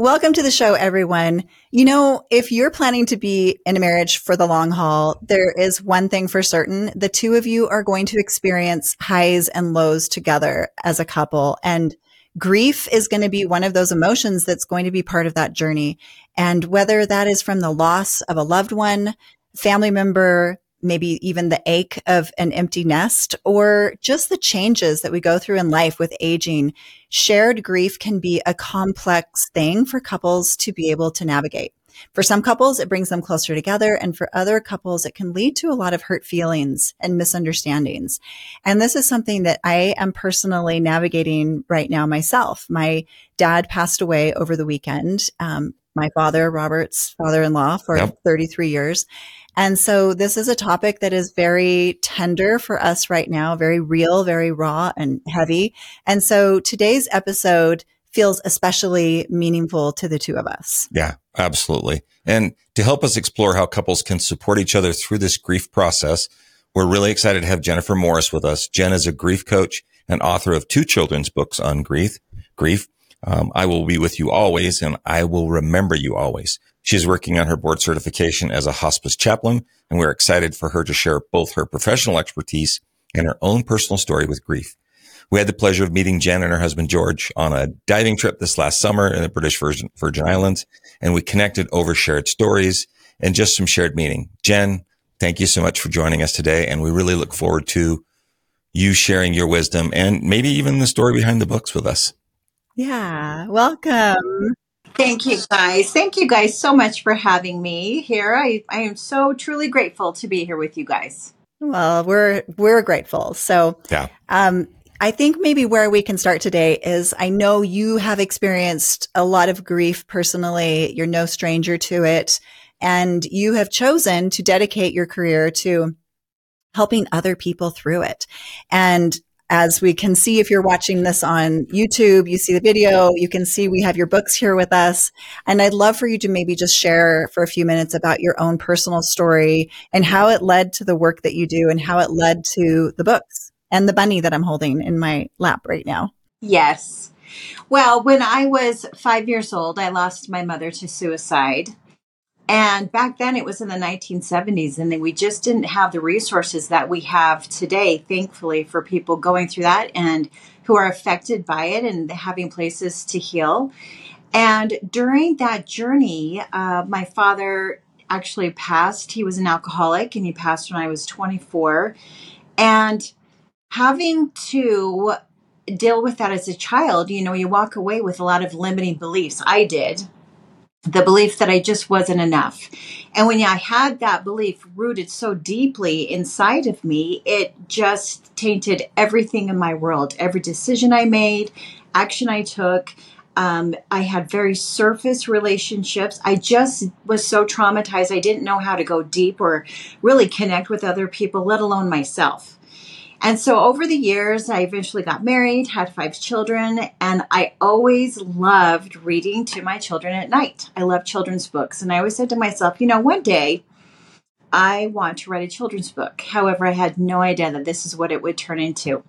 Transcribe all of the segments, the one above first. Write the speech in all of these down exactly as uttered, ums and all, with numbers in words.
Welcome to the show, everyone. You know, if you're planning to be in a marriage for the long haul, there is one thing for certain. The two of you are going to experience highs and lows together as a couple. And grief is going to be one of those emotions that's going to be part of that journey. And whether that is from the loss of a loved one, family member, maybe even the ache of an empty nest, or just the changes that we go through in life with aging, shared grief can be a complex thing for couples to be able to navigate. For some couples, it brings them closer together. And for other couples, it can lead to a lot of hurt feelings and misunderstandings. And this is something that I am personally navigating right now myself. My dad passed away over the weekend. Um, my father, Robert's father-in-law for yep. thirty-three years. And so this is a topic that is very tender for us right now, very real, very raw and heavy. And so today's episode feels especially meaningful to the two of us. Yeah, absolutely. And to help us explore how couples can support each other through this grief process, we're really excited to have Jennifer Morris with us. Jen is a grief coach and author of two children's books on grief. Grief. Um, I will be with you always, and I will remember you always. She's working on her board certification as a hospice chaplain, and we're excited for her to share both her professional expertise and her own personal story with grief. We had the pleasure of meeting Jen and her husband, George, on a diving trip this last summer in the British Virgin, Virgin Islands, and we connected over shared stories and just some shared meaning. Jen, thank you so much for joining us today, and we really look forward to you sharing your wisdom and maybe even the story behind the books with us. Yeah, welcome. Thank you, guys. Thank you guys so much for having me here. I, I am so truly grateful to be here with you guys. Well, we're we're grateful. So yeah. um, I think maybe where we can start today is I know you have experienced a lot of grief personally. You're no stranger to it. And you have chosen to dedicate your career to helping other people through it. And as we can see, if you're watching this on YouTube, you see the video, you can see we have your books here with us. And I'd love for you to maybe just share for a few minutes about your own personal story and how it led to the work that you do and how it led to the books and the bunny that I'm holding in my lap right now. Yes. Well, when I was five years old, I lost my mother to suicide. And back then it was in the nineteen seventies, and then we just didn't have the resources that we have today, thankfully, for people going through that and who are affected by it and having places to heal. And during that journey, uh, my father actually passed. He was an alcoholic, and he passed when I was twenty-four. And having to deal with that as a child, you know, you walk away with a lot of limiting beliefs. I did. The belief that I just wasn't enough. And when I had that belief rooted so deeply inside of me, it just tainted everything in my world. Every decision I made, action I took. Um, I had very surface relationships. I just was so traumatized. I didn't know how to go deep or really connect with other people, let alone myself. And so over the years, I eventually got married, had five children, and I always loved reading to my children at night. I love children's books. And I always said to myself, you know, one day I want to write a children's book. However, I had no idea that this is what it would turn into.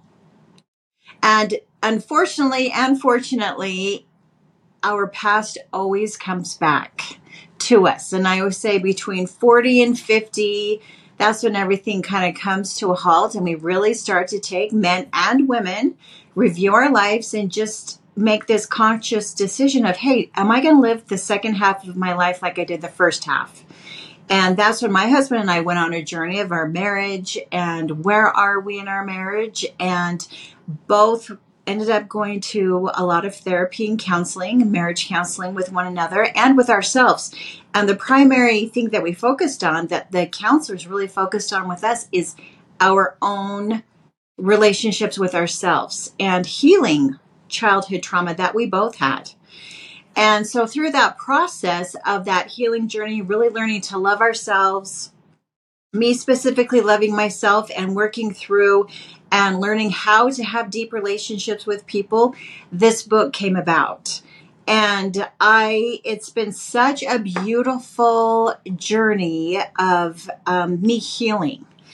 And unfortunately and fortunately, our past always comes back to us. And I always say between forty and fifty, that's when everything kind of comes to a halt and we really start to take, men and women, review our lives and just make this conscious decision of, hey, am I going to live the second half of my life like I did the first half? And that's when my husband and I went on a journey of our marriage and where are we in our marriage? And both ended up going to a lot of therapy and counseling, marriage counseling with one another and with ourselves. And the primary thing that we focused on, that the counselors really focused on with us, is our own relationships with ourselves and healing childhood trauma that we both had. And so through that process of that healing journey, really learning to love ourselves, me specifically loving myself and working through and learning how to have deep relationships with people, this book came about. And I, it's been such a beautiful journey of um, me healing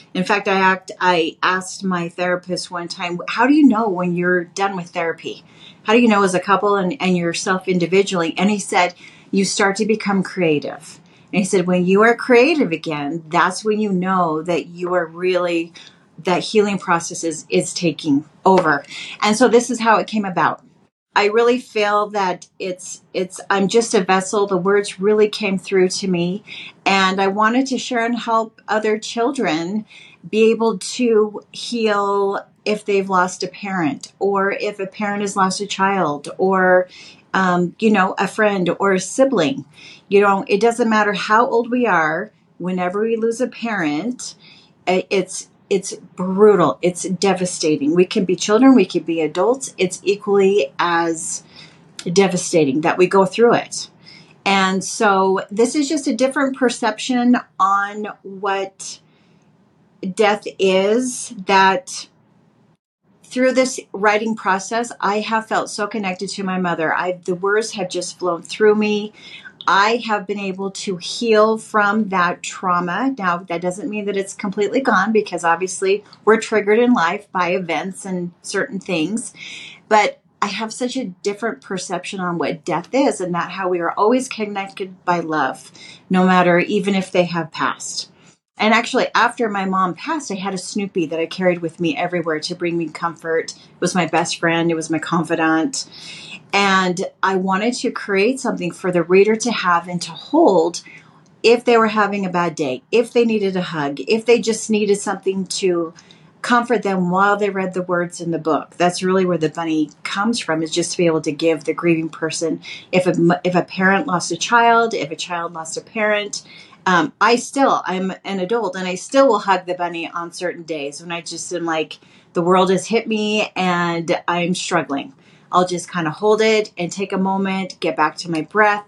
In fact, I act, I asked my therapist one time, how do you know when you're done with therapy? How do you know as a couple and, and yourself individually? And he said, you start to become creative. And he said, when you are creative again, that's when you know that you are really, that healing process is, is taking over. And so this is how it came about. I really feel that it's, it's, I'm just a vessel. The words really came through to me, and I wanted to share and help other children be able to heal if they've lost a parent, or if a parent has lost a child, or, um, you know, a friend or a sibling. You know, it doesn't matter how old we are. Whenever we lose a parent, it's, It's brutal. It's devastating. We can be children. We can be adults. It's equally as devastating that we go through it. And so this is just a different perception on what death is, that through this writing process, I have felt so connected to my mother. I, the words have just flown through me. I have been able to heal from that trauma. Now, that doesn't mean that it's completely gone, because obviously we're triggered in life by events and certain things. But I have such a different perception on what death is, and that how we are always connected by love, no matter even if they have passed. And actually, after my mom passed, I had a Snoopy that I carried with me everywhere to bring me comfort. It was my best friend. It was my confidant. And I wanted to create something for the reader to have and to hold if they were having a bad day, if they needed a hug, if they just needed something to comfort them while they read the words in the book. That's really where the bunny comes from, is just to be able to give the grieving person, if a, if a parent lost a child, if a child lost a parent, um, I still, I'm an adult, and I still will hug the bunny on certain days when I just am like, the world has hit me and I'm struggling. I'll just kind of hold it and take a moment, get back to my breath,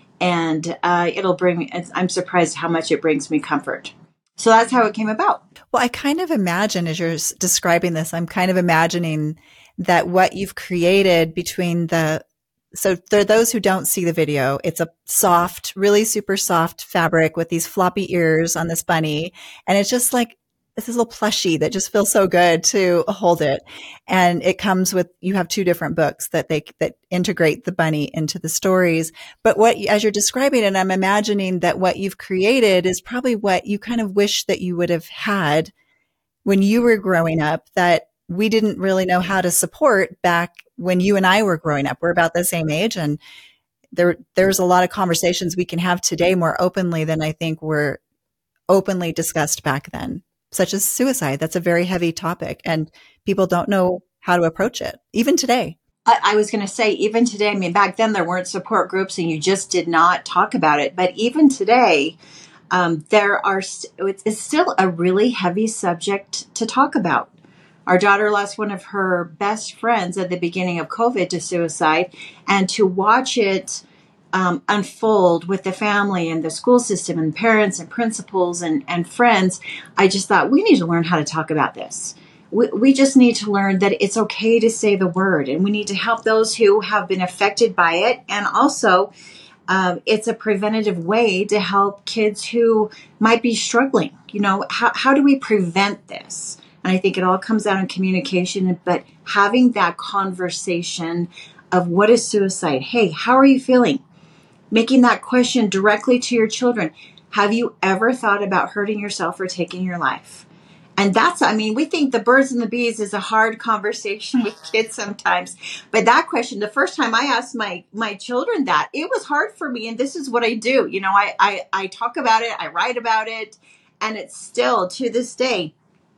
and uh, it'll bring me, I'm surprised how much it brings me comfort. So that's how it came about. Well, I kind of imagine, as you're describing this, I'm kind of imagining that what you've created between the, so there are those who don't see the video. It's a soft, really super soft fabric with these floppy ears on this bunny. And it's just like, this little plushie that just feels so good to hold it. And it comes with, you have two different books that they, that integrate the bunny into the stories. But what, as you're describing it, I'm imagining that what you've created is probably what you kind of wish that you would have had when you were growing up, that we didn't really know how to support back when you and I were growing up. We're about the same age, and there, there's a lot of conversations we can have today more openly than I think were openly discussed back then, such as suicide. That's a very heavy topic, and people don't know how to approach it, even today. I, I was going to say, even today, I mean, back then there weren't support groups and you just did not talk about it. But even today, um, there are, st- it's still a really heavy subject to talk about. Our daughter lost one of her best friends at the beginning of COVID to suicide, and to watch it Um, unfold with the family and the school system and parents and principals and, and friends, I just thought, we need to learn how to talk about this. We, we just need to learn that it's okay to say the word, and we need to help those who have been affected by it. And also, um, it's a preventative way to help kids who might be struggling. You know, how, how do we prevent this? And I think it all comes down in communication, but having that conversation of what is suicide? Hey, how are you feeling? Making that question directly to your children. Have you ever thought about hurting yourself or taking your life? And that's, I mean, we think the birds and the bees is a hard conversation with kids sometimes. But that question, the first time I asked my, my children that, it was hard for me. And this is what I do. You know, I, I, I talk about it, I write about it, and it's still to this day,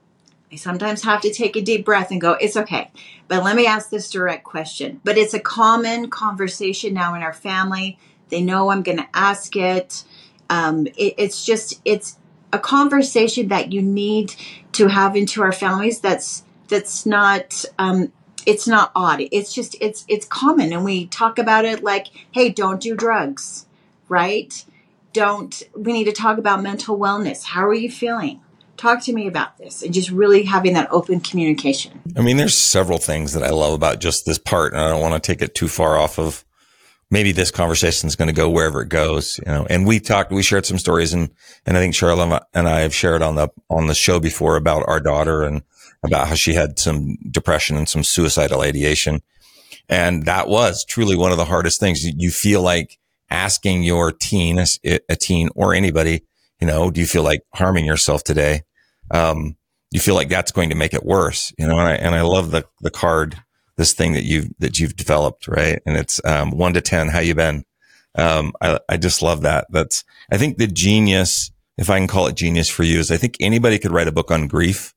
I sometimes have to take a deep breath and go, it's okay, but let me ask this direct question. But it's a common conversation now in our family. They know I'm going to ask it. Um, it. It's just, it's a conversation that you need to have into our families. That's, that's not, um, it's not odd. It's just, it's, it's common. And we talk about it like, hey, don't do drugs, right? Don't, we need to talk about mental wellness. How are you feeling? Talk to me about this, and just really having that open communication. I mean, there's several things that I love about just this part, and I don't want to take it too far off of maybe this conversation is going to go wherever it goes, you know. And we talked, we shared some stories, and and I think Charlotte and I have shared on the on the show before about our daughter and about how she had some depression and some suicidal ideation, and that was truly one of the hardest things. You feel like asking your teen, a teen or anybody, you know, do you feel like harming yourself today? Um, you feel like that's going to make it worse, you know. And I and I love the the card. This thing that you've, that you've developed, right? And it's, um, one to ten, how you been? Um, I, I just love that. That's, I think the genius, if I can call it genius for you, is I think anybody could write a book on grief.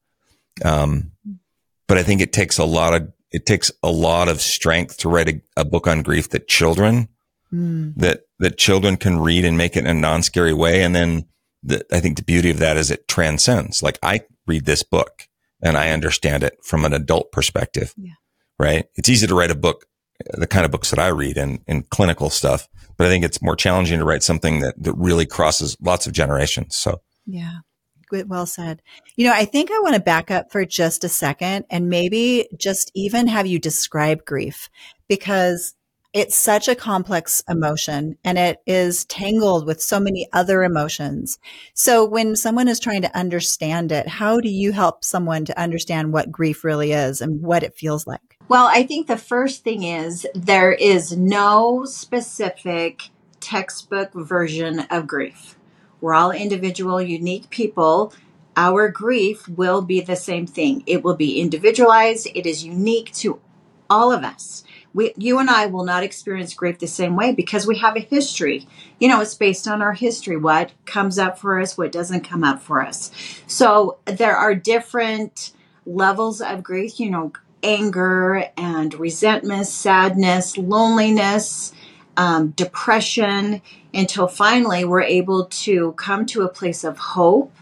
Um, but I think it takes a lot of, it takes a lot of strength to write a, a book on grief that children, mm. that, that children can read and make it in a non-scary way. And then the, I think the beauty of that is it transcends. Like, I read this book and I understand it from an adult perspective. Yeah. Right. It's easy to write a book, the kind of books that I read and, and clinical stuff, but I think it's more challenging to write something that, that really crosses lots of generations. So, yeah, good. Well said. You know, I think I want to back up for just a second and maybe just even have you describe grief, because it's such a complex emotion and it is tangled with so many other emotions. So when someone is trying to understand it, how do you help someone to understand what grief really is and what it feels like? Well, I think the first thing is there is no specific textbook version of grief. We're all individual, unique people. Our grief will be the same thing. It will be individualized. It is unique to all of us. We, you and I will not experience grief the same way because we have a history. You know, it's based on our history, what comes up for us, what doesn't come up for us. So there are different levels of grief, you know, anger and resentment, sadness, loneliness, um, depression, until finally we're able to come to a place of hope.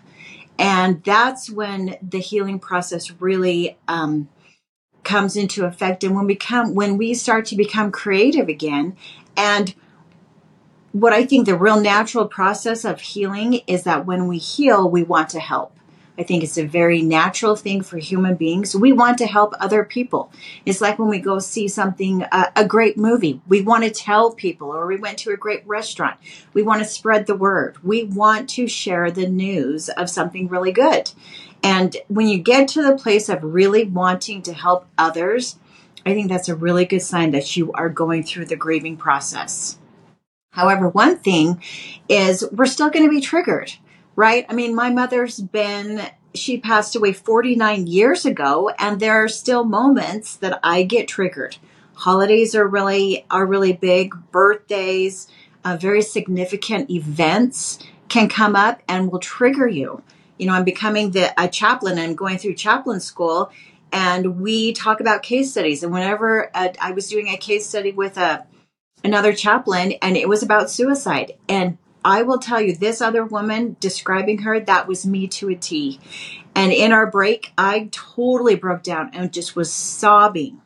And that's when the healing process really um, comes into effect. And when we come, when we start to become creative again, and what I think the real natural process of healing is that when we heal, we want to help. I think it's a very natural thing for human beings. We want to help other people. It's like when we go see something, uh, a great movie, we want to tell people, or we went to a great restaurant. We want to spread the word. We want to share the news of something really good. And when you get to the place of really wanting to help others, I think that's a really good sign that you are going through the grieving process. However, one thing is we're still going to be triggered. Right? I mean, my mother's been, she passed away forty-nine years ago, and there are still moments that I get triggered. Holidays are really, are really big. Birthdays, uh, very significant events can come up and will trigger you. You know, I'm becoming the, a chaplain and going through chaplain school, and we talk about case studies. And whenever uh, I was doing a case study with a, another chaplain, and it was about suicide, and I will tell you, this other woman describing her, that was me to a T. And in our break, I totally broke down and just was sobbing.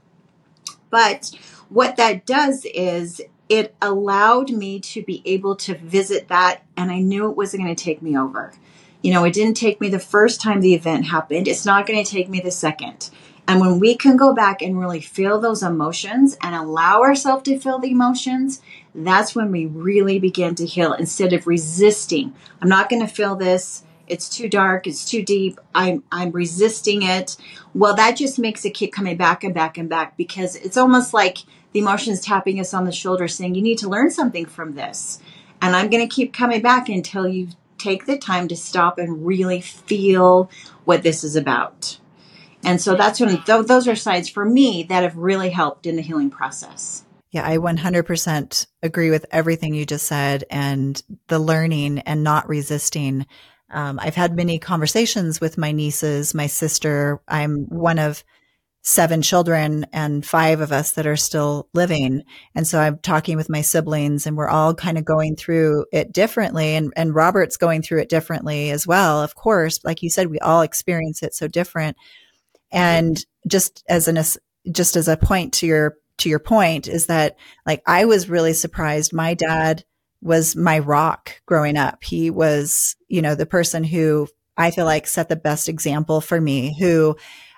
But what that does is it allowed me to be able to visit that, and I knew it wasn't going to take me over. You know, it didn't take me the first time the event happened. It's not going to take me the second. And when we can go back and really feel those emotions and allow ourselves to feel the emotions, that's when we really begin to heal instead of resisting. I'm not going to feel this. It's too dark. It's too deep. I'm I'm resisting it. Well, that just makes it keep coming back and back and back, because it's almost like the emotions tapping us on the shoulder saying, you need to learn something from this. And I'm going to keep coming back until you take the time to stop and really feel what this is about. And so that's when th- those are signs for me that have really helped in the healing process. Yeah, I one hundred percent agree with everything you just said, and the learning and not resisting. Um, I've had many conversations with my nieces, my sister. I'm one of seven children and five of us that are still living. And so I'm talking with my siblings, and we're all kind of going through it differently. And, and Robert's going through it differently as well. Of course, like you said, we all experience it so different. And just as an, just as a point to your, to your point is that, like, I was really surprised. My dad was my rock growing up. He was, you know, the person who I feel like set the best example for me, who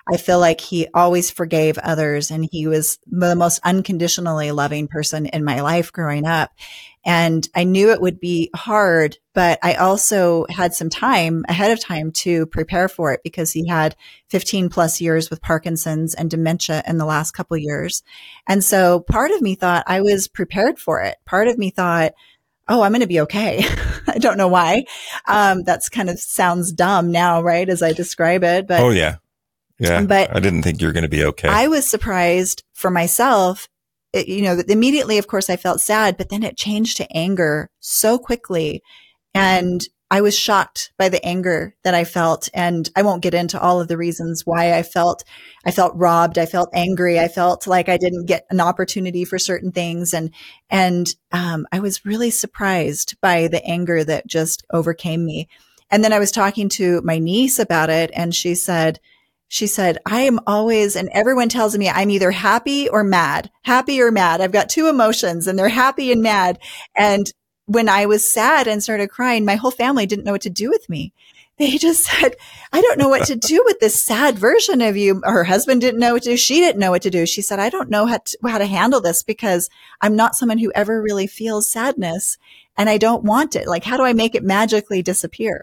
I feel like he always forgave others, and he was the most unconditionally loving person in my life growing up. And I knew it would be hard, but I also had some time ahead of time to prepare for it because he had fifteen plus years with Parkinson's and dementia in the last couple of years. And so part of me thought I was prepared for it. Part of me thought, oh, I'm going to be okay. I don't know why. Um, that's kind of sounds dumb now, right? As I describe it, but oh yeah. Yeah. But I didn't think you were going to be okay. I was surprised for myself. It, you know, immediately, of course, I felt sad, but then it changed to anger so quickly. And I was shocked by the anger that I felt. And I won't get into all of the reasons why I felt, I felt robbed. I felt angry. I felt like I didn't get an opportunity for certain things. And, and, um, I was really surprised by the anger that just overcame me. And then I was talking to my niece about it, and she said, She said, I am always, and everyone tells me I'm either happy or mad, happy or mad. I've got two emotions, and they're happy and mad. And when I was sad and started crying, my whole family didn't know what to do with me. They just said, I don't know what to do with this sad version of you. Her husband didn't know what to do. She didn't know what to do. She said, I don't know how to, how to handle this because I'm not someone who ever really feels sadness, and I don't want it. Like, how do I make it magically disappear?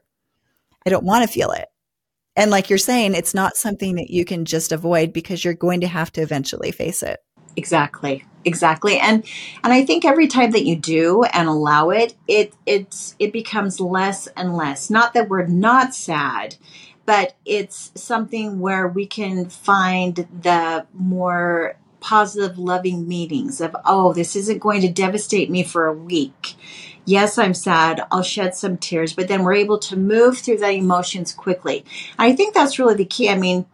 I don't want to feel it. And like you're saying, it's not something that you can just avoid because you're going to have to eventually face it. Exactly. Exactly. And and I think every time that you do and allow it, it it's it becomes less and less. Not that we're not sad, but it's something where we can find the more positive, loving meanings of, oh, this isn't going to devastate me for a week. Yes, I'm sad. I'll shed some tears, but then we're able to move through the emotions quickly. I think that's really the key. I mean,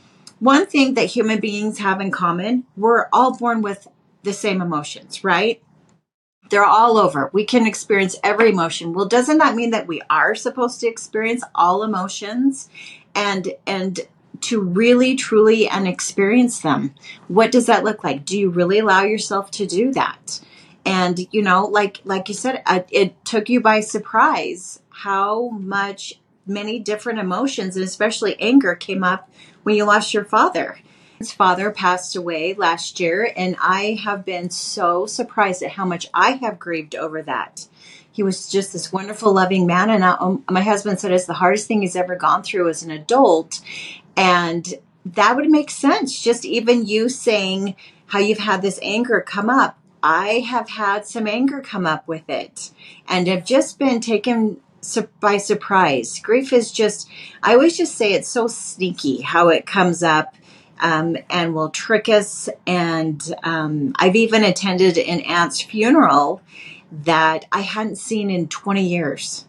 one thing that human beings have in common, we're all born with the same emotions, right? They're all over. We can experience every emotion. Well, doesn't that mean that we are supposed to experience all emotions and, and to really, truly, and experience them? What does that look like? Do you really allow yourself to do that? And, you know, like, like you said, uh, it took you by surprise how much many different emotions, and especially anger, came up when you lost your father. His father passed away last year, and I have been so surprised at how much I have grieved over that. He was just this wonderful, loving man. And I, um, my husband said it's the hardest thing he's ever gone through as an adult. And that would make sense. Just even you saying how you've had this anger come up. I have had some anger come up with it and have just been taken by surprise. Grief is just, I always just say it's so sneaky how it comes up um, and will trick us. And um, I've even attended an aunt's funeral that I hadn't seen in twenty years.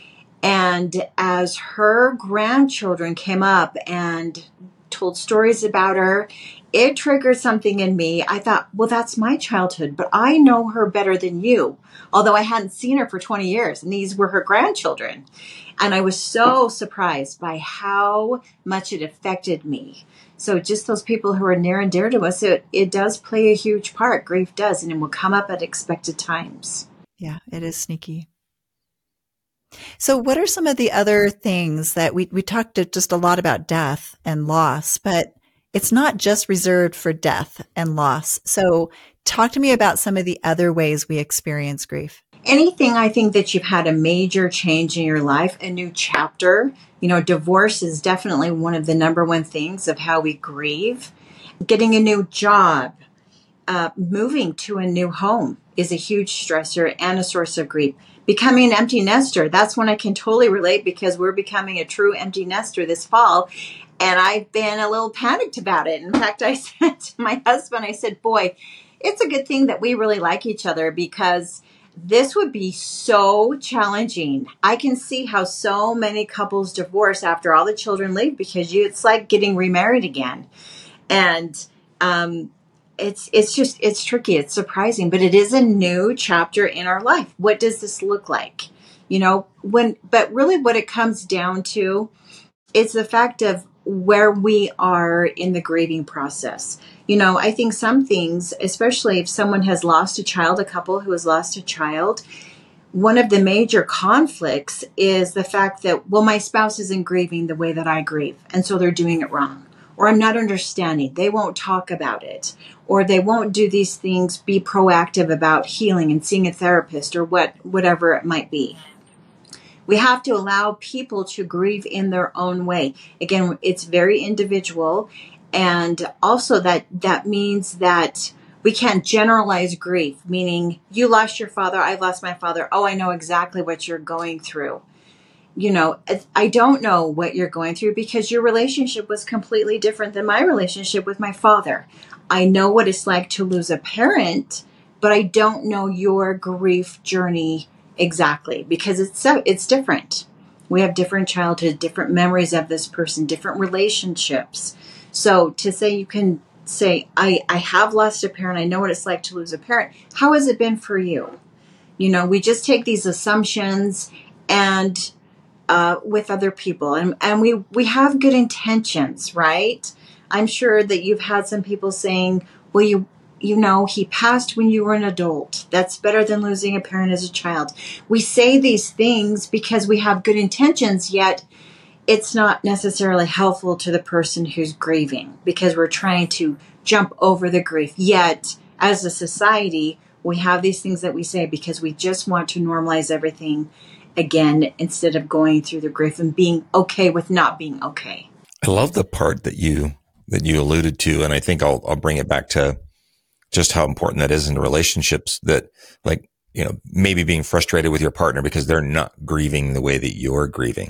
And as her grandchildren came up and told stories about her, it triggered something in me. I thought, well, that's my childhood, but I know her better than you, although I hadn't seen her for twenty years, and these were her grandchildren. And I was so surprised by how much it affected me. So just those people who are near and dear to us, it, it does play a huge part. Grief does, and it will come up at expected times. Yeah, it is sneaky. So what are some of the other things that we, we talked just a lot about death and loss, but it's not just reserved for death and loss. So talk to me about some of the other ways we experience grief. Anything, I think that you've had a major change in your life, a new chapter. You know, divorce is definitely one of the number one things of how we grieve. Getting a new job, uh, moving to a new home is a huge stressor and a source of grief. Becoming an empty nester, that's when I can totally relate because we're becoming a true empty nester this fall. And I've been a little panicked about it. In fact, I said to my husband, I said, boy, it's a good thing that we really like each other because this would be so challenging. I can see how so many couples divorce after all the children leave because you, it's like getting remarried again. And um, it's it's just, it's tricky. It's surprising, but it is a new chapter in our life. What does this look like? You know, when, but really what it comes down to is the fact of where we are in the grieving process. You know, I think some things, especially if someone has lost a child, a couple who has lost a child, one of the major conflicts is the fact that, well, my spouse isn't grieving the way that I grieve, and so they're doing it wrong. or I'm not understanding. They won't talk about it, or they won't do these things, be proactive about healing and seeing a therapist, or what, whatever it might be. We have to allow people to grieve in their own way. Again, it's very individual. And also that, that means that we can't generalize grief, meaning you lost your father, I lost my father. Oh, I know exactly what you're going through. You know, I don't know what you're going through because your relationship was completely different than my relationship with my father. I know what it's like to lose a parent, but I don't know your grief journey exactly because it's so, it's different. We have different childhood, different memories of this person, different relationships. So to say you can say, I, I have lost a parent, I know what it's like to lose a parent. How has it been for you? You know, we just take these assumptions and uh, with other people and, and we, we have good intentions, right? I'm sure that you've had some people saying, well, you, you know, he passed when you were an adult. That's better than losing a parent as a child. We say these things because we have good intentions, yet it's not necessarily helpful to the person who's grieving because we're trying to jump over the grief. Yet, as a society, we have these things that we say because we just want to normalize everything again instead of going through the grief and being okay with not being okay. I love the part that you that you alluded to, and I think I'll I'll bring it back to just how important that is in relationships. That, like, you know, maybe being frustrated with your partner because they're not grieving the way that you're grieving.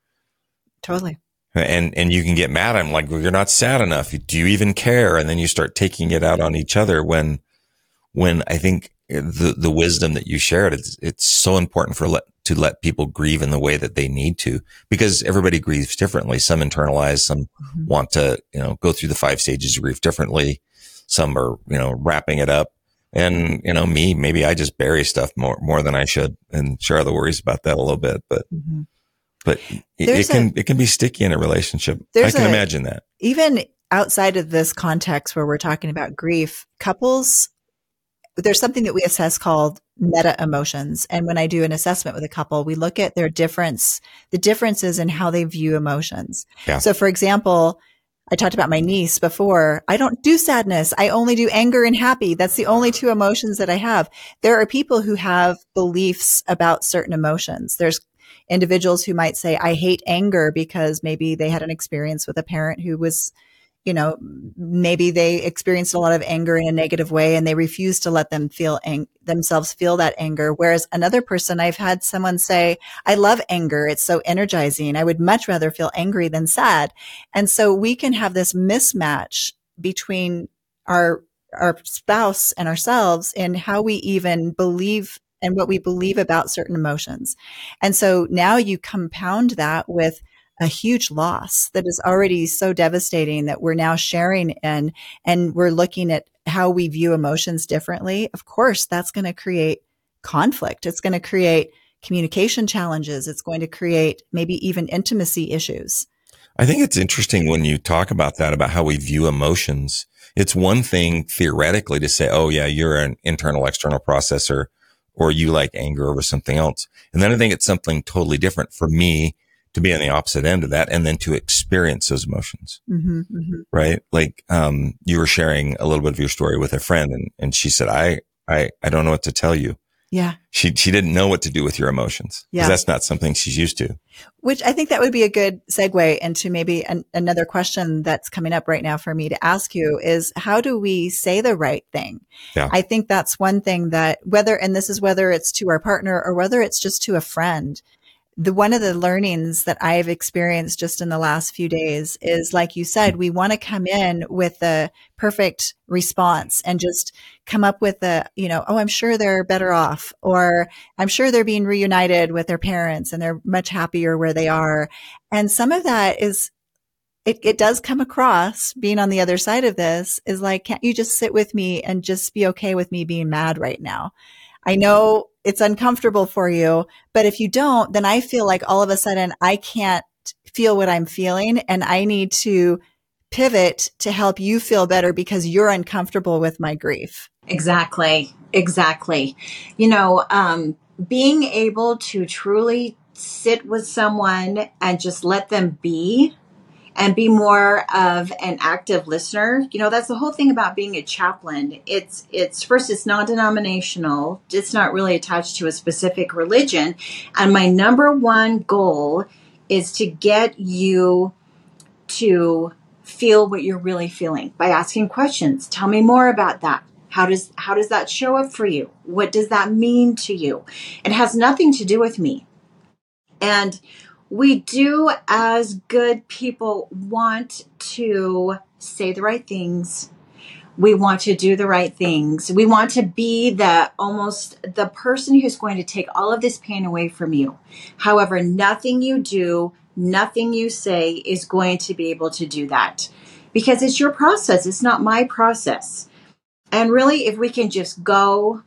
Totally. And and you can get mad. I'm like, well, you're not sad enough. Do you even care? And then you start taking it out on each other. When when I think the the wisdom that you shared, it's it's so important for let to let people grieve in the way that they need to, because everybody grieves differently. Some internalize, some mm-hmm. want to, you know, go through the five stages of grief differently. Some are, you know, wrapping it up. And, you know, me, maybe I just bury stuff more, more than I should, and Charlotte worries about that a little bit, but, mm-hmm. but it, it can, a, it can be sticky in a relationship. I can a, imagine that. Even outside of this context where we're talking about grief, couples, there's something that we assess called meta emotions. And when I do an assessment with a couple, we look at their difference, the differences in how they view emotions. Yeah. So for example, I talked about my niece before. I don't do sadness. I only do anger and happy. That's the only two emotions that I have. There are people who have beliefs about certain emotions. There's individuals who might say, I hate anger because maybe they had an experience with a parent who was, you know, maybe they experienced a lot of anger in a negative way and they refuse to let them feel ang- themselves feel that anger. Whereas another person, I've had someone say, I love anger. It's so energizing. I would much rather feel angry than sad. And so we can have this mismatch between our, our spouse and ourselves in how we even believe and what we believe about certain emotions. And so now you compound that with a huge loss that is already so devastating that we're now sharing in, and we're looking at how we view emotions differently. Of course, that's going to create conflict. It's going to create communication challenges. It's going to create maybe even intimacy issues. I think it's interesting when you talk about that, about how we view emotions. It's one thing theoretically to say, oh yeah, you're an internal external processor, or you like anger over something else. And then I think it's something totally different for me to be on the opposite end of that and then to experience those emotions. Mm-hmm, mm-hmm. Right? Like, um, you were sharing a little bit of your story with a friend, and, and she said, I, I, I don't know what to tell you. Yeah. She, she didn't know what to do with your emotions. Yeah. That's not something she's used to. Which I think that would be a good segue into maybe an, another question that's coming up right now for me to ask you is, how do we say the right thing? Yeah. I think that's one thing that whether, and this is whether it's to our partner or whether it's just to a friend, the one of the learnings that I've experienced just in the last few days is, like you said, we want to come in with the perfect response and just come up with a, you know, oh, I'm sure they're better off, or I'm sure they're being reunited with their parents and they're much happier where they are. And some of that is, it, it does come across, being on the other side of this, is like, can't you just sit with me and just be okay with me being mad right now? I know it's uncomfortable for you, but if you don't, then I feel like all of a sudden I can't feel what I'm feeling, and I need to pivot to help you feel better because you're uncomfortable with my grief. Exactly. Exactly. You know, um, being able to truly sit with someone and just let them be and be more of an active listener. You know, that's the whole thing about being a chaplain. It's, it's first, it's non-denominational. It's not really attached to a specific religion. And my number one goal is to get you to feel what you're really feeling by asking questions. Tell me more about that. How does, how does that show up for you? What does that mean to you? It has nothing to do with me. And we do, as good people, want to say the right things. We want to do the right things. We want to be the almost the person who's going to take all of this pain away from you. However, nothing you do, nothing you say is going to be able to do that, because it's your process. It's not my process. And really, if we can just go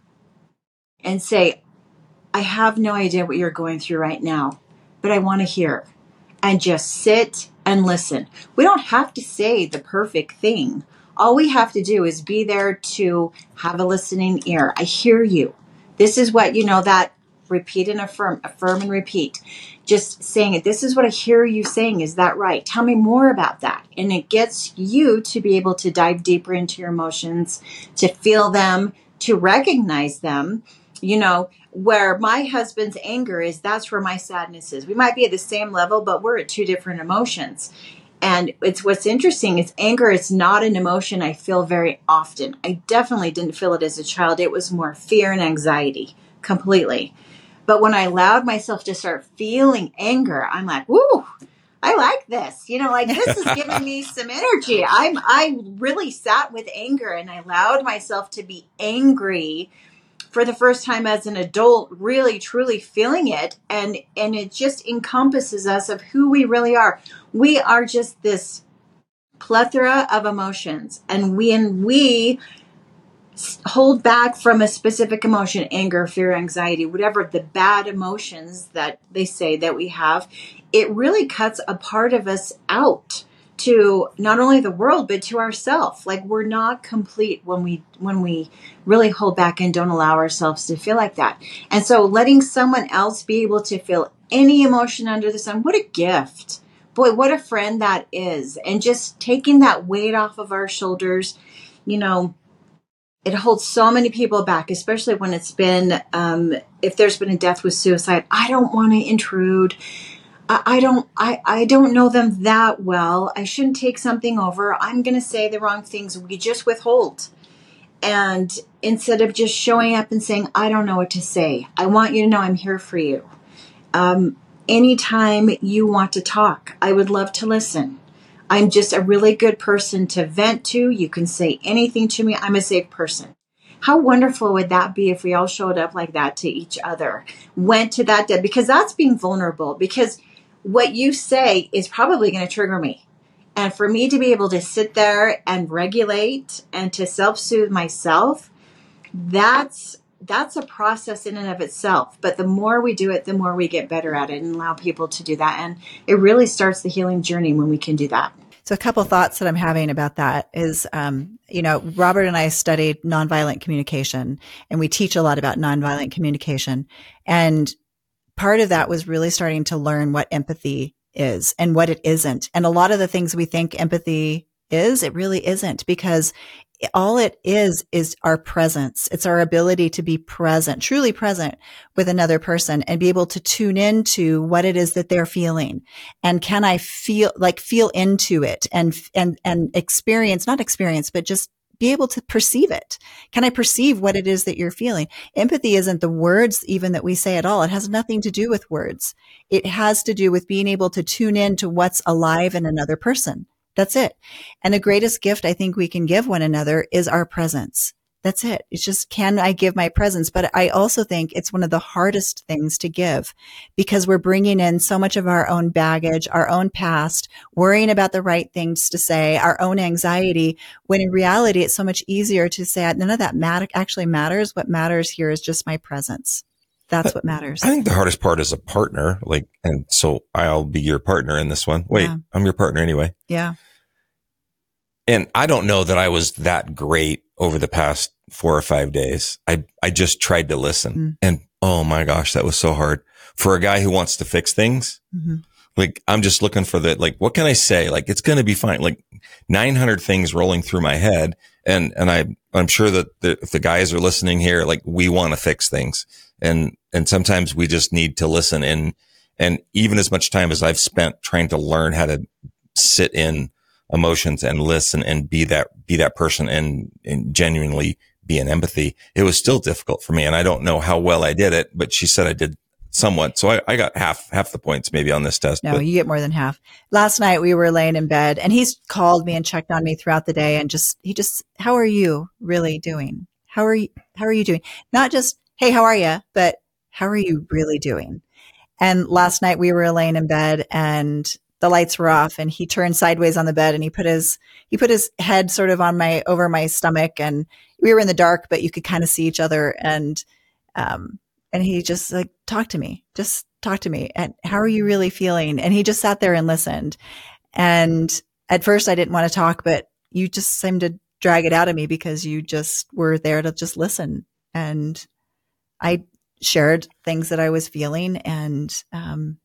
and say, I have no idea what you're going through right now, but I want to hear, and just sit and listen. We don't have to say the perfect thing. All we have to do is be there to have a listening ear. I hear you. This is what, you know, that repeat and affirm, affirm and repeat. Just saying it. This is what I hear you saying. Is that right? Tell me more about that. And it gets you to be able to dive deeper into your emotions, to feel them, to recognize them. You know, where my husband's anger is, that's where my sadness is. We might be at the same level, but we're at two different emotions. And it's what's interesting is anger is not an emotion I feel very often. I definitely didn't feel it as a child. It was more fear and anxiety completely. But when I allowed myself to start feeling anger, I'm like, woo, I like this. You know, like this is giving me some energy. I'm, I really sat with anger and I allowed myself to be angry for the first time as an adult, really, truly feeling it. And, and it just encompasses us of who we really are. We are just this plethora of emotions. And when we hold back from a specific emotion, anger, fear, anxiety, whatever the bad emotions that they say that we have, it really cuts a part of us out to not only the world, but to ourselves. Like we're not complete when we, when we really hold back and don't allow ourselves to feel like that. And so letting someone else be able to feel any emotion under the sun, what a gift. Boy, what a friend that is. And just taking that weight off of our shoulders, you know, it holds so many people back, especially when it's been, um, if there's been a death with suicide. I don't want to intrude. I, I don't, I, I don't know them that well. I shouldn't take something over. I'm going to say the wrong things. We just withhold. And instead of just showing up and saying, I don't know what to say, I want you to know I'm here for you. Um, anytime you want to talk, I would love to listen. I'm just a really good person to vent to. You can say anything to me. I'm a safe person. How wonderful would that be if we all showed up like that to each other, went to that depth, because that's being vulnerable, because what you say is probably going to trigger me. And for me to be able to sit there and regulate and to self-soothe myself, that's that's a process in and of itself. But the more we do it, the more we get better at it and allow people to do that. And it really starts the healing journey when we can do that. So a couple thoughts that I'm having about that is, um, you know, Robert and I studied nonviolent communication, and we teach a lot about nonviolent communication. And part of that was really starting to learn what empathy is and what it isn't. And a lot of the things we think empathy is, it really isn't, because all it is, is our presence. It's our ability to be present, truly present with another person and be able to tune into what it is that they're feeling. And can I feel, like feel into it and, and, and experience, not experience, but just be able to perceive it. Can I perceive what it is that you're feeling? Empathy isn't the words even that we say at all. It has nothing to do with words. It has to do with being able to tune in to what's alive in another person. That's it. And the greatest gift I think we can give one another is our presence. That's it. It's just, can I give my presence? But I also think it's one of the hardest things to give, because we're bringing in so much of our own baggage, our own past, worrying about the right things to say, our own anxiety, when in reality, it's so much easier to say, none of that matter actually matters. What matters here is just my presence. That's what matters. I think the hardest part is a partner, like, and so I'll be your partner in this one. Wait, yeah. I'm your partner anyway. Yeah. And I don't know that I was that great over the past four or five days. I, I just tried to listen. Mm. And oh my gosh, that was so hard for a guy who wants to fix things. Mm-hmm. Like, I'm just looking for the, like, what can I say? Like, it's going to be fine. Like nine hundred things rolling through my head. And, and I, I'm sure that the, if the guys are listening here, like we want to fix things. And, and sometimes we just need to listen. And, and even as much time as I've spent trying to learn how to sit in emotions and listen and be that, be that person and, and genuinely be in empathy, it was still difficult for me. And I don't know how well I did it, but she said I did somewhat. So I, I got half, half the points maybe on this test. No, but. You get more than half. Last night we were laying in bed and he's called me and checked on me throughout the day and just, he just, how are you really doing? How are you, how are you doing? Not just, hey, how are you? But how are you really doing? And last night we were laying in bed and the lights were off and he turned sideways on the bed and he put his, he put his head sort of on my, over my stomach, and we were in the dark, but you could kind of see each other. And, um, and he just like, talk to me, just talk to me. And how are you really feeling? And he just sat there and listened. And at first I didn't want to talk, but you just seemed to drag it out of me because you just were there to just listen. And I shared things that I was feeling, and, um,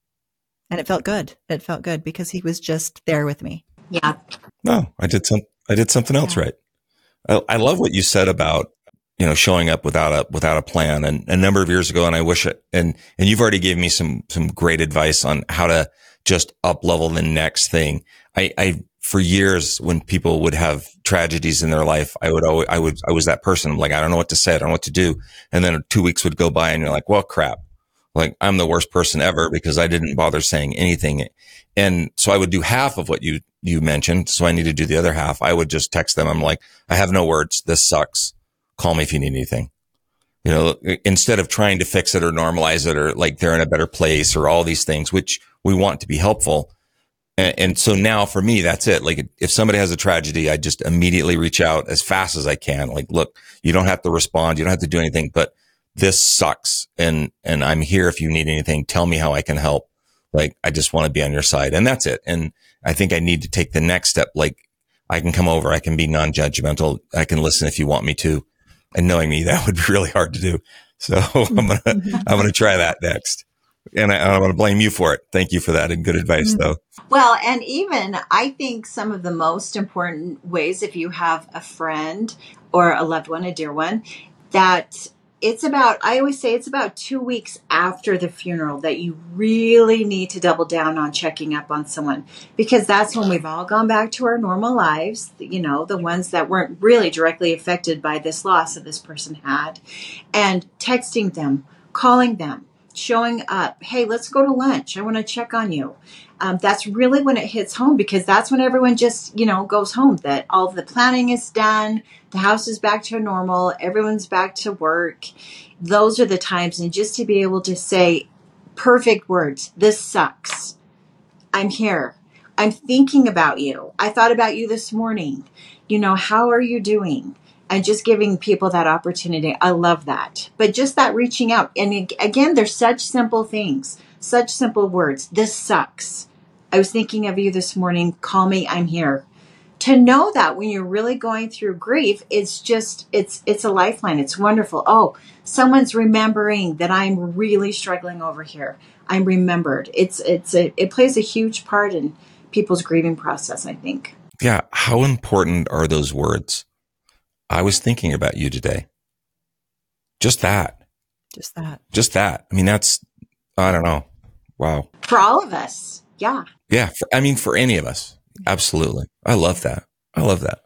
and it felt good. It felt good because he was just there with me. Yeah. No, I did some, I did something else Yeah. right. I, I love what you said about, you know, showing up without a, without a plan. And a number of years ago, and I wish it, and, and you've already given me some, some great advice on how to just up level the next thing. I, I, for years when people would have tragedies in their life, I would always, I would, I was that person. I'm like, I don't know what to say. I don't know what to do. And then two weeks would go by and you're like, well, crap. Like I'm the worst person ever because I didn't bother saying anything. And so I would do half of what you, you mentioned. So I need to do the other half. I would just text them. I'm like, I have no words. This sucks. Call me if you need anything. You know, instead of trying to fix it or normalize it or like they're in a better place or all these things, which we want to be helpful. And, and so now for me, that's it. Like if somebody has a tragedy, I just immediately reach out as fast as I can. Like, look, you don't have to respond. You don't have to do anything, but this sucks. And, and I'm here if you need anything. Tell me how I can help. Like, I just want to be on your side. And that's it. And I think I need to take the next step. Like I can come over. I can be non-judgmental. I can listen if you want me to. And knowing me, that would be really hard to do. So I'm going to, I'm going to try that next. And I, I want to blame you for it. Thank you for that and good advice though. Well, and even I think some of the most important ways, if you have a friend or a loved one, a dear one, that it's about, I always say it's about two weeks after the funeral that you really need to double down on checking up on someone, because that's when we've all gone back to our normal lives, you know, the ones that weren't really directly affected by this loss that this person had, and texting them, calling them, showing up. Hey, let's go to lunch. I want to check on you. Um, that's really when it hits home, because that's when everyone just, you know, goes home, that all of the planning is done. The house is back to normal. Everyone's back to work. Those are the times. And just to be able to say perfect words, this sucks. I'm here. I'm thinking about you. I thought about you this morning. You know, how are you doing? And just giving people that opportunity. I love that. But just that reaching out. And again, they're such simple things, such simple words. This sucks. I was thinking of you this morning. Call me. I'm here. To know that when you're really going through grief, it's just, it's, it's a lifeline. It's wonderful. Oh, someone's remembering that I'm really struggling over here. I'm remembered. It's, it's a, it plays a huge part in people's grieving process, I think. Yeah. How important are those words? I was thinking about you today. Just that. Just that. Just that. I mean, that's, I don't know. Wow. For all of us. Yeah. Yeah. For, I mean, for any of us. Absolutely. I love that. I love that.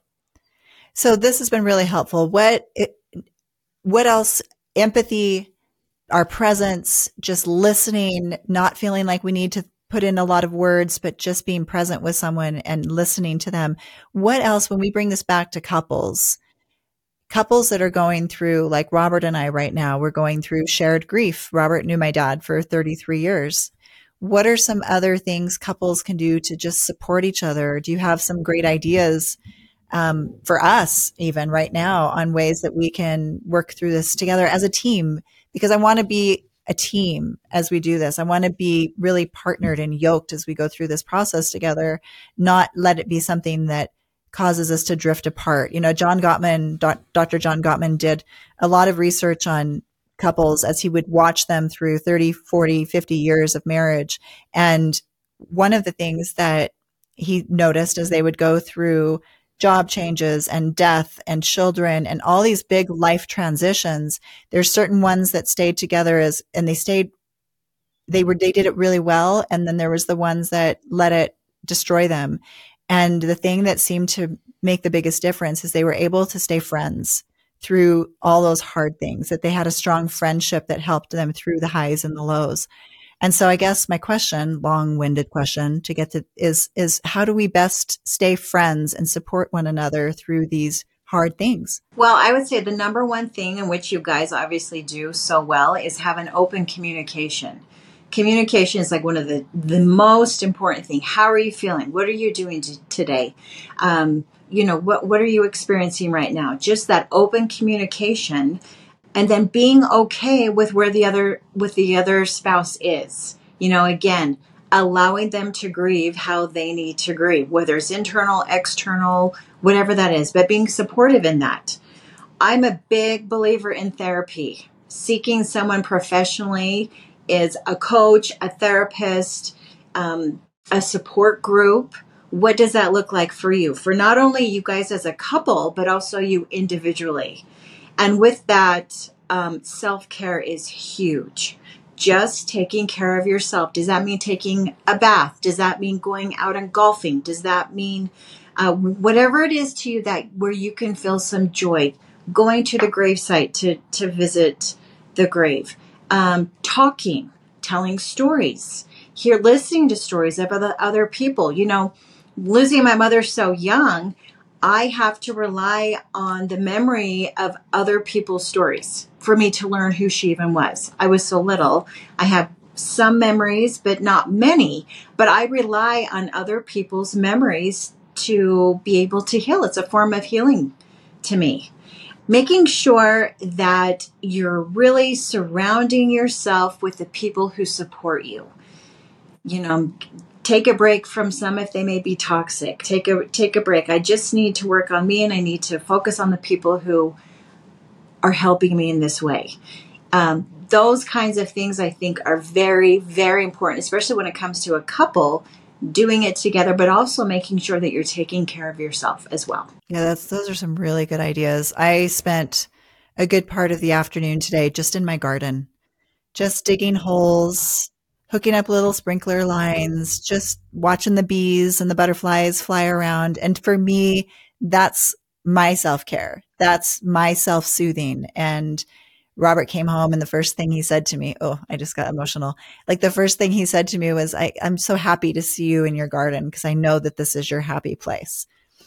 So this has been really helpful. What, it, what else? Empathy, our presence, just listening, not feeling like we need to put in a lot of words, but just being present with someone and listening to them. What else, when we bring this back to couples, couples that are going through, like Robert and I right now, we're going through shared grief. Robert knew my dad for thirty-three years. What are some other things couples can do to just support each other? Do you have some great ideas um, for us even right now on ways that we can work through this together as a team? Because I want to be a team as we do this. I want to be really partnered and yoked as we go through this process together, not let it be something that causes us to drift apart. You know, John Gottman, Doctor John Gottman did a lot of research on couples as he would watch them through thirty, forty, fifty years of marriage. And one of the things that he noticed as they would go through job changes and death and children and all these big life transitions, there's certain ones that stayed together as, and they stayed, they were, they did it really well. And then there was the ones that let it destroy them. And the thing that seemed to make the biggest difference is they were able to stay friends through all those hard things, that they had a strong friendship that helped them through the highs and the lows. And so I guess my question, long-winded question to get to is, is how do we best stay friends and support one another through these hard things? Well, I would say the number one thing in which you guys obviously do so well is have an open communication. Communication is like one of the, the most important thing. How are you feeling? What are you doing t- today? Um, you know, what, what are you experiencing right now? Just that open communication. And then being okay with where the other, with the other spouse is, you know, again, allowing them to grieve how they need to grieve, whether it's internal, external, whatever that is, but being supportive in that. I'm a big believer in therapy. Seeking someone professionally is a coach, a therapist, um, a support group. What does that look like for you? For not only you guys as a couple, but also you individually. And with that, um, self-care is huge. Just taking care of yourself. Does that mean taking a bath? Does that mean going out and golfing? Does that mean uh, whatever it is to you that where you can feel some joy? Going to the gravesite to, to visit the grave. Um, talking, telling stories. Here, listening to stories of other, other people. You know, losing my mother so young, I have to rely on the memory of other people's stories for me to learn who she even was. I was so little. I have some memories, but not many. But I rely on other people's memories to be able to heal. It's a form of healing to me. Making sure that you're really surrounding yourself with the people who support you. You know, take a break from some if they may be toxic. Take a take a break. I just need to work on me, and I need to focus on the people who are helping me in this way. Um, those kinds of things I think are very, very important, especially when it comes to a couple doing it together, but also making sure that you're taking care of yourself as well. Yeah, that's those are some really good ideas. I spent a good part of the afternoon today just in my garden, just digging holes, hooking up little sprinkler lines, just watching the bees and the butterflies fly around. And for me, that's my self-care. That's my self-soothing. And Robert came home and the first thing he said to me, oh, I just got emotional. Like the first thing he said to me was, I, I'm so happy to see you in your garden because I know that this is your happy place.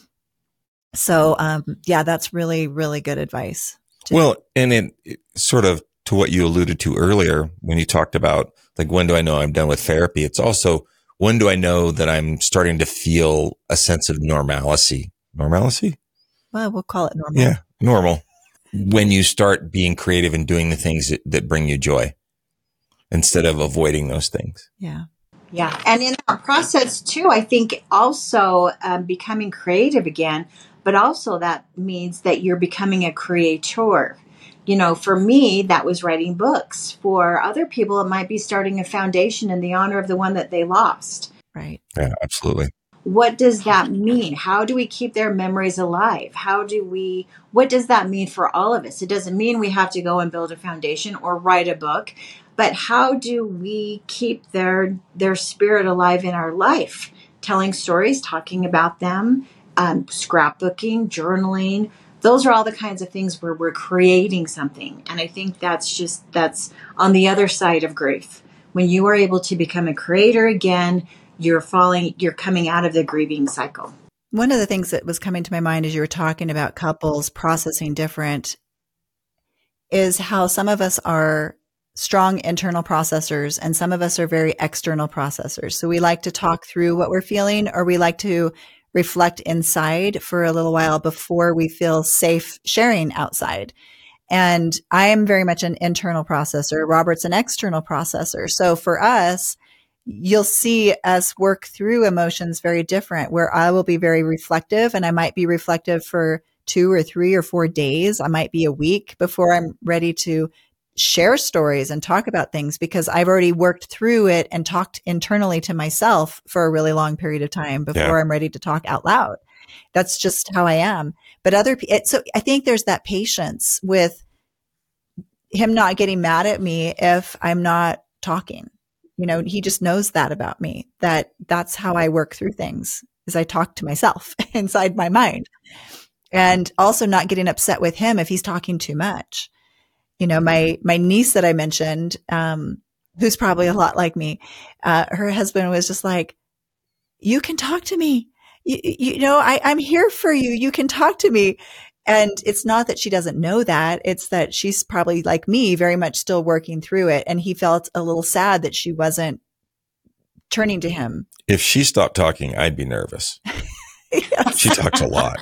So, um, yeah, that's really, really good advice. Well, and it, it sort of to what you alluded to earlier when you talked about like, when do I know I'm done with therapy? It's also, when do I know that I'm starting to feel a sense of normalcy? Normalcy? Well, we'll call it normal. Yeah, normal. When you start being creative and doing the things that, that bring you joy instead of avoiding those things. Yeah. Yeah. And in our process too, I think also um, becoming creative again, but also that means that you're becoming a creator. You know, for me, that was writing books. For other people, it might be starting a foundation in the honor of the one that they lost. Right. Yeah, absolutely. What does that mean? How do we keep their memories alive? How do we, what does that mean for all of us? It doesn't mean we have to go and build a foundation or write a book, but how do we keep their, their spirit alive in our life? Telling stories, talking about them, um, scrapbooking, journaling. Those are all the kinds of things where we're creating something. And I think that's just, that's on the other side of grief. When you are able to become a creator again, you're falling, you're coming out of the grieving cycle. One of the things that was coming to my mind as you were talking about couples processing different is how some of us are strong internal processors and some of us are very external processors. So we like to talk through what we're feeling, or we like to reflect inside for a little while before we feel safe sharing outside. And I am very much an internal processor. Robert's an external processor. So for us, you'll see us work through emotions very different, where I will be very reflective and I might be reflective for two or three or four days. I might be a week before I'm ready to share stories and talk about things because I've already worked through it and talked internally to myself for a really long period of time before Yeah. I'm ready to talk out loud. That's just how I am. But other people, so I think there's that patience with him not getting mad at me if I'm not talking. You know, he just knows that about me, that that's how I work through things is I talk to myself inside my mind, and also not getting upset with him if he's talking too much. You know, my, my niece that I mentioned, um, who's probably a lot like me, uh, her husband was just like, you can talk to me. You, you know, I, I'm here for you. You can talk to me. And it's not that she doesn't know that. It's that she's probably like me, very much still working through it. And he felt a little sad that she wasn't turning to him. If she stopped talking, I'd be nervous. Yes. She talks a lot.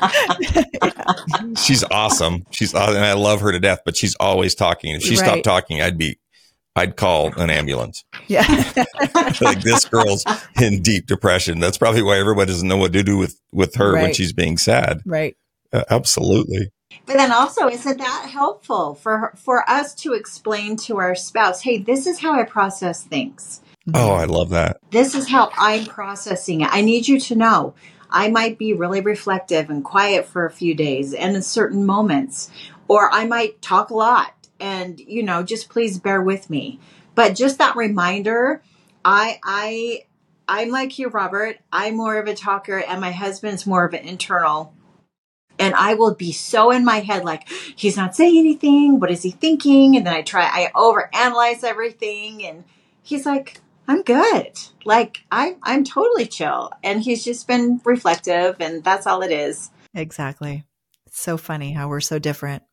Yeah. She's awesome. She's awesome, and I love her to death, but she's always talking. If she Right. stopped talking, I'd be, I'd call an ambulance. Yeah. Like, this girl's in deep depression. That's probably why everybody doesn't know what to do with, with her when Right. she's being sad. Right. Uh, absolutely. But then also, isn't that helpful for for us to explain to our spouse, hey, this is how I process things. Oh, I love that. This is how I'm processing it. I need you to know I might be really reflective and quiet for a few days and in certain moments, or I might talk a lot, and, you know, just please bear with me. But just that reminder, I, I, I'm like you, Robert. I'm more of a talker, and my husband's more of an internal. And I will be so in my head, like, he's not saying anything. What is he thinking? And then I try, I overanalyze everything. And he's like, I'm good. Like, I, I'm totally chill. And he's just been reflective, and that's all it is. Exactly. It's so funny how we're so different.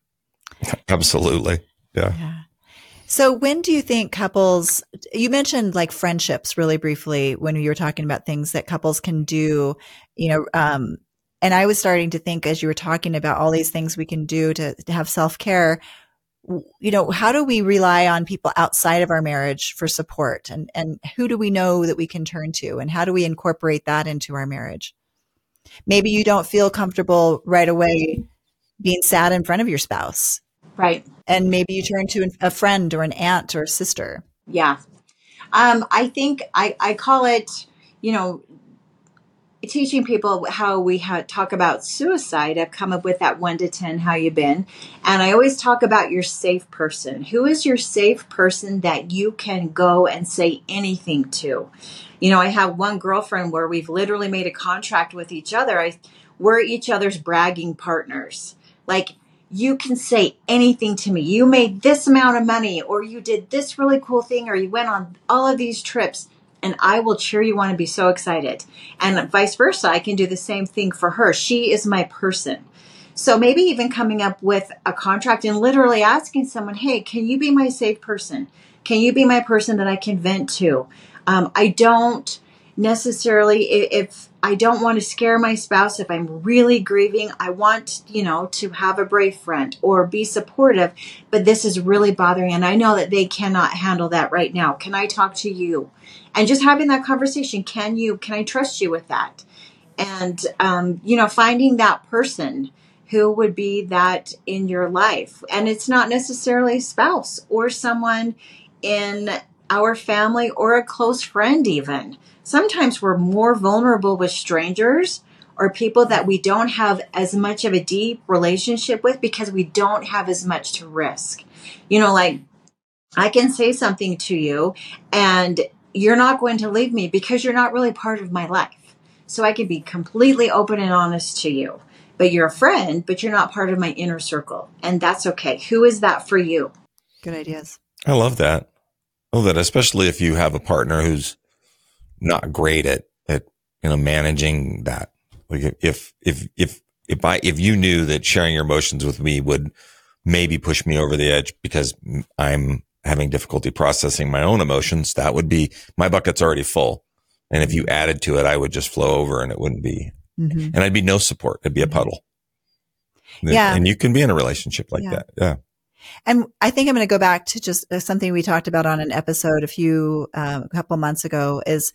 Absolutely. Yeah. Yeah. So when do you think couples, you mentioned like friendships really briefly when you were talking about things that couples can do, you know, um, and I was starting to think as you were talking about all these things we can do to, to have self-care, you know, how do we rely on people outside of our marriage for support, and, and who do we know that we can turn to, and how do we incorporate that into our marriage? Maybe you don't feel comfortable right away being sad in front of your spouse. Right. And maybe you turn to a friend or an aunt or a sister. Yeah. Um, I think I, I call it, you know, teaching people how we ha- talk about suicide. I've come up with that one to ten, how you been? And I always talk about your safe person. Who is your safe person that you can go and say anything to? You know, I have one girlfriend where we've literally made a contract with each other. I, we're each other's bragging partners. Like, you can say anything to me. You made this amount of money, or you did this really cool thing, or you went on all of these trips, and I will cheer you on and be so excited. And vice versa, I can do the same thing for her. She is my person. So maybe even coming up with a contract and literally asking someone, hey, can you be my safe person? Can you be my person that I can vent to? Um, I don't necessarily, if I don't want to scare my spouse, if I'm really grieving, I want, you know, to have a brave friend or be supportive, but this is really bothering, and I know that they cannot handle that right now. Can I talk to you? And just having that conversation, can you, can I trust you with that? And, um, you know, finding that person who would be that in your life. And it's not necessarily a spouse or someone in our family or a close friend even. Sometimes we're more vulnerable with strangers or people that we don't have as much of a deep relationship with because we don't have as much to risk. You know, like, I can say something to you and you're not going to leave me because you're not really part of my life. So I can be completely open and honest to you. But you're a friend, but you're not part of my inner circle. And that's okay. Who is that for you? Good ideas. I love that. I love that, especially if you have a partner who's not great at, at, you know, managing that. Like if, if, if, if I, if you knew that sharing your emotions with me would maybe push me over the edge because I'm having difficulty processing my own emotions, that would be, my bucket's already full. And if you added to it, I would just flow over and it wouldn't be, mm-hmm. and I'd be no support. It'd be a puddle. Yeah. And you can be in a relationship like yeah. that. Yeah. And I think I'm going to go back to just something we talked about on an episode a few, um, a couple months ago is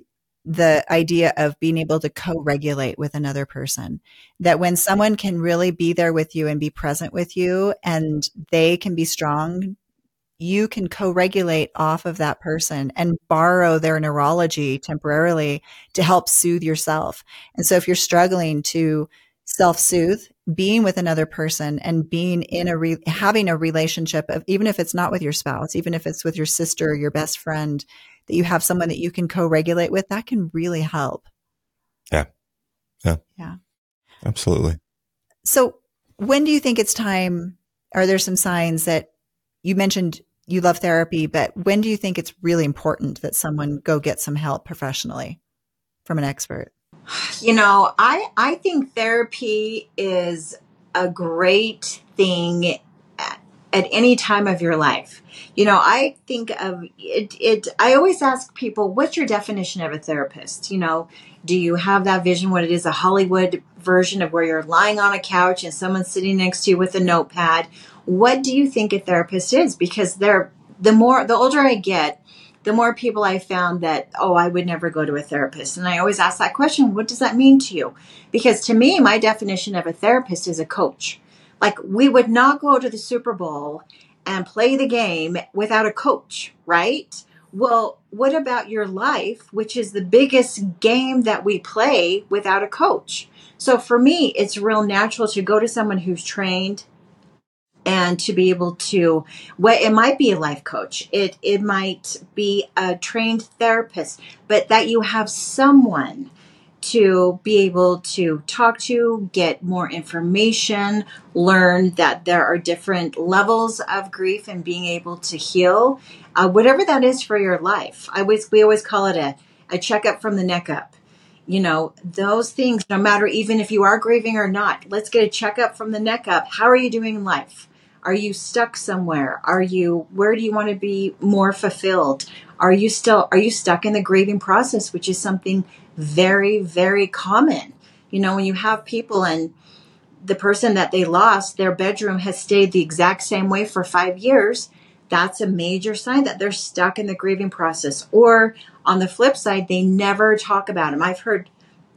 the idea of being able to co-regulate with another person. That when someone can really be there with you and be present with you and they can be strong, you can co-regulate off of that person and borrow their neurology temporarily to help soothe yourself. And so if you're struggling to self-soothe, being with another person and being in a re- having a relationship of, even if it's not with your spouse, even if it's with your sister or your best friend, that you have someone that you can co-regulate with, that can really help. Yeah. Yeah. Yeah. Absolutely. So when do you think it's time? Are there some signs that you mentioned you love therapy, but when do you think it's really important that someone go get some help professionally from an expert? You know, I, I think therapy is a great thing at, at any time of your life. You know, I think of it, it, I always ask people, what's your definition of a therapist? You know, do you have that vision, what it is, a Hollywood version of where you're lying on a couch and someone's sitting next to you with a notepad? What do you think a therapist is? Because they're, the more, the older I get, the more people I found that, oh, I would never go to a therapist. And I always ask that question, what does that mean to you? Because to me, my definition of a therapist is a coach. Like, we would not go to the Super Bowl and play the game without a coach, right? Well, what about your life, which is the biggest game that we play without a coach? So for me, it's real natural to go to someone who's trained and to be able to, well, it might be a life coach. It, it might be a trained therapist, but that you have someone to be able to talk to, get more information, learn that there are different levels of grief and being able to heal, uh, whatever that is for your life. I always, we always call it a, a checkup from the neck up. You know, those things, no matter even if you are grieving or not, let's get a checkup from the neck up. How are you doing in life? Are you stuck somewhere? Are you, where do you want to be more fulfilled? Are you still, are you stuck in the grieving process, which is something very, very common? You know, when you have people and the person that they lost, their bedroom has stayed the exact same way for five years, that's a major sign that they're stuck in the grieving process. Or on the flip side, they never talk about them. I've heard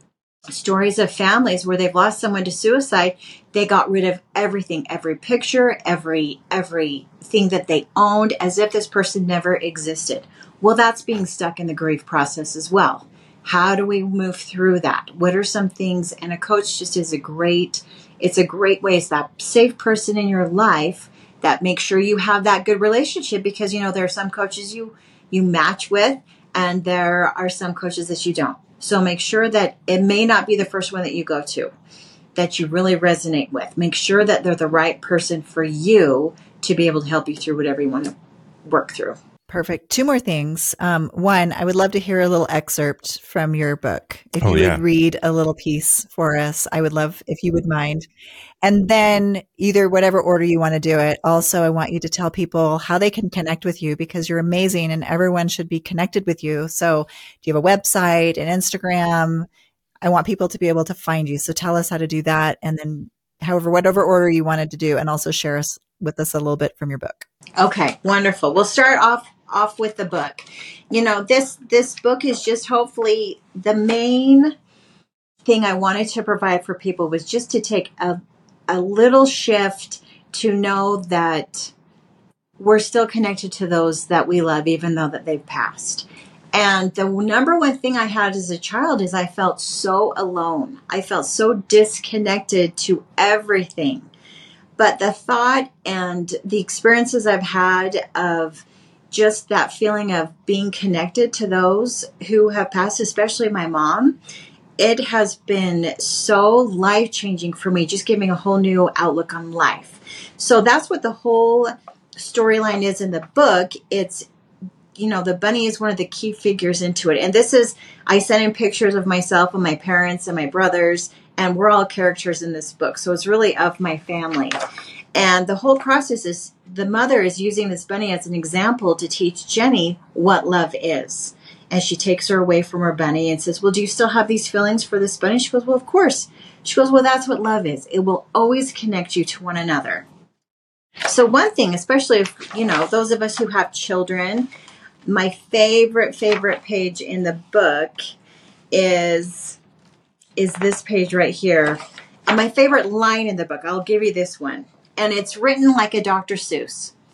stories of families where they've lost someone to suicide. They got rid of everything, every picture, every everything that they owned, as if this person never existed. Well, that's being stuck in the grief process as well. How do we move through that? What are some things? And a coach just is a great, it's a great way. It's that safe person in your life that makes sure you have that good relationship, because, you know, there are some coaches you, you match with, and there are some coaches that you don't. So make sure that it may not be the first one that you go to, that you really resonate with. Make sure that they're the right person for you to be able to help you through whatever you want to work through. Perfect. Two more things. Um, one, I would love to hear a little excerpt from your book. If Oh, you yeah. would read a little piece for us, I would love if you would mind. And then either whatever order you want to do it. Also, I want you to tell people how they can connect with you, because you're amazing and everyone should be connected with you. So do you have a website, an Instagram? I want people to be able to find you. So tell us how to do that. And then however, whatever order you wanted to do, and also share us with us a little bit from your book. Okay, wonderful. We'll start off off with the book. You know, this this book is just hopefully the main thing I wanted to provide for people was just to take a a little shift to know that we're still connected to those that we love, even though that they've passed. And the number one thing I had as a child is I felt so alone. I felt so disconnected to everything. But the thought and the experiences I've had of just that feeling of being connected to those who have passed, especially my mom, it has been so life-changing for me, just giving a whole new outlook on life. So that's what the whole storyline is in the book. It's, you know, the bunny is one of the key figures into it. And this is, I sent in pictures of myself and my parents and my brothers, and we're all characters in this book. So it's really of my family. And the whole process is the mother is using this bunny as an example to teach Jenny what love is. And she takes her away from her bunny and says, well, do you still have these feelings for this bunny? She goes, well, of course. She goes, well, that's what love is. It will always connect you to one another. So one thing, especially if, you know, those of us who have children, my favorite, favorite page in the book is, is this page right here. And my favorite line in the book, I'll give you this one. And it's written like a Doctor Seuss.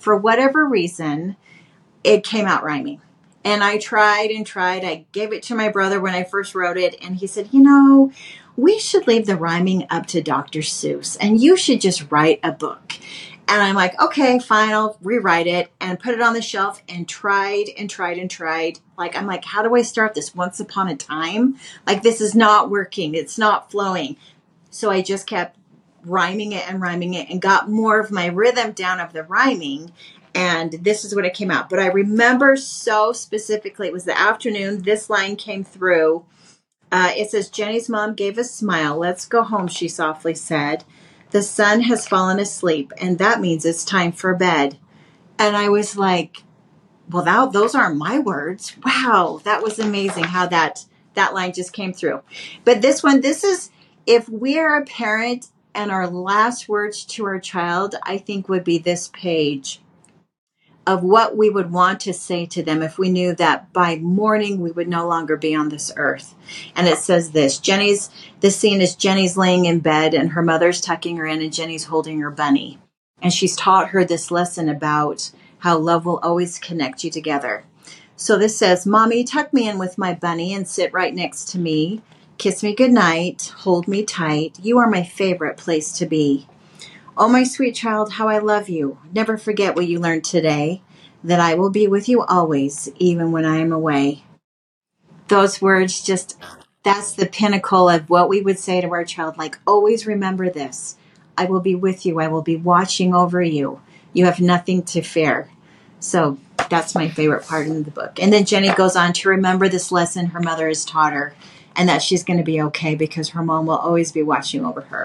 for whatever reason, it came out rhyming. And I tried and tried. I gave it to my brother when I first wrote it. And he said, you know, we should leave the rhyming up to Doctor Seuss. And you should just write a book. And I'm like, okay, fine. I'll rewrite it and put it on the shelf, and tried and tried and tried. Like, I'm like, how do I start this? Once upon a time? Like, this is not working. It's not flowing. So I just kept rhyming it and rhyming it and got more of my rhythm down of the rhyming. And this is what it came out. But I remember so specifically, it was the afternoon. This line came through. Uh, it says, Jenny's mom gave a smile. Let's go home, she softly said. The sun has fallen asleep, and that means it's time for bed. And I was like, well, that, those aren't my words. Wow, that was amazing how that, that line just came through. But this one, this is, if we are a parent and our last words to our child, I think would be this page of what we would want to say to them if we knew that by morning we would no longer be on this earth. And it says this, Jenny's, this scene is Jenny's laying in bed and her mother's tucking her in and Jenny's holding her bunny. And she's taught her this lesson about how love will always connect you together. So this says, Mommy, tuck me in with my bunny and sit right next to me. Kiss me goodnight, hold me tight. You are my favorite place to be. Oh, my sweet child, how I love you. Never forget what you learned today, that I will be with you always, even when I am away. Those words just, that's the pinnacle of what we would say to our child. Like, always remember this. I will be with you. I will be watching over you. You have nothing to fear. So that's my favorite part in the book. And then Jenny goes on to remember this lesson her mother has taught her, and that she's going to be okay because her mom will always be watching over her.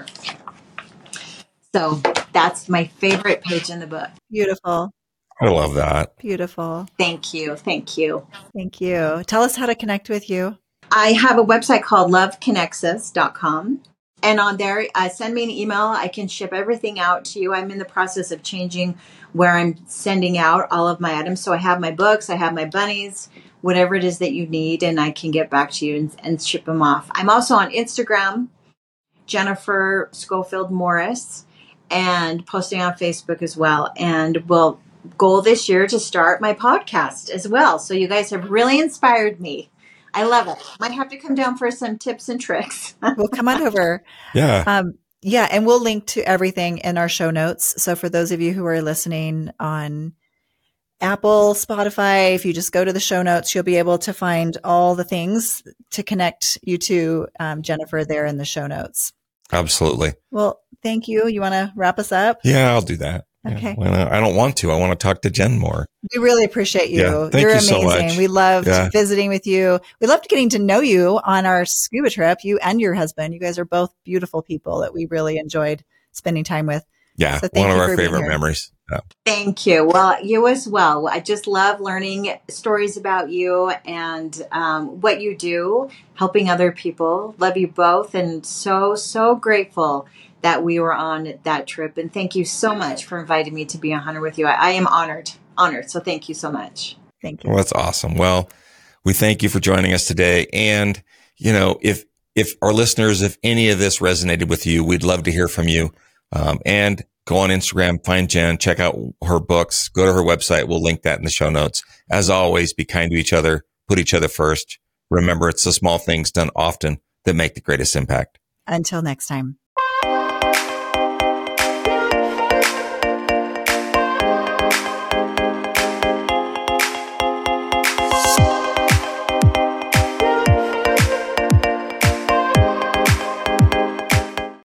So that's my favorite page in the book. Beautiful. I love that. Beautiful. Thank you. Thank you. Thank you. Tell us how to connect with you. I have a website called love connects us dot com. And on there, uh, send me an email. I can ship everything out to you. I'm in the process of changing where I'm sending out all of my items. So I have my books, I have my bunnies, whatever it is that you need, and I can get back to you and, and ship them off. I'm also on Instagram, Jennifer Schofield Morris, and posting on Facebook as well. And we'll goal this year to start my podcast as well. So you guys have really inspired me. I love it. Might have to come down for some tips and tricks. We'll come on over. Yeah. Um, yeah. And we'll link to everything in our show notes. So for those of you who are listening on Apple, Spotify, if you just go to the show notes, you'll be able to find all the things to connect you to um, Jennifer there in the show notes. Absolutely. Well, thank you. You want to wrap us up? Yeah, I'll do that. Okay. Yeah. Well, I don't want to. I want to talk to Jen more. We really appreciate you. Yeah, thank You're you amazing. so much. We loved Yeah. visiting with you. We loved getting to know you on our scuba trip, you and your husband. You guys are both beautiful people that we really enjoyed spending time with. Yeah, So thank one of you our for being favorite here. memories. Yeah. Thank you. Well, you as well. I just love learning stories about you and um, what you do, helping other people. Love you both, and so, so grateful that we were on that trip. And thank you so much for inviting me to be on Hunter with you. I, I am honored, honored. So thank you so much. Thank you. Well, that's awesome. Well, we thank you for joining us today. And, you know, if, if our listeners, if any of this resonated with you, we'd love to hear from you. Um, and go on Instagram, find Jen, check out her books, go to her website. We'll link that in the show notes. As always, be kind to each other, put each other first. Remember, it's the small things done often that make the greatest impact. Until next time.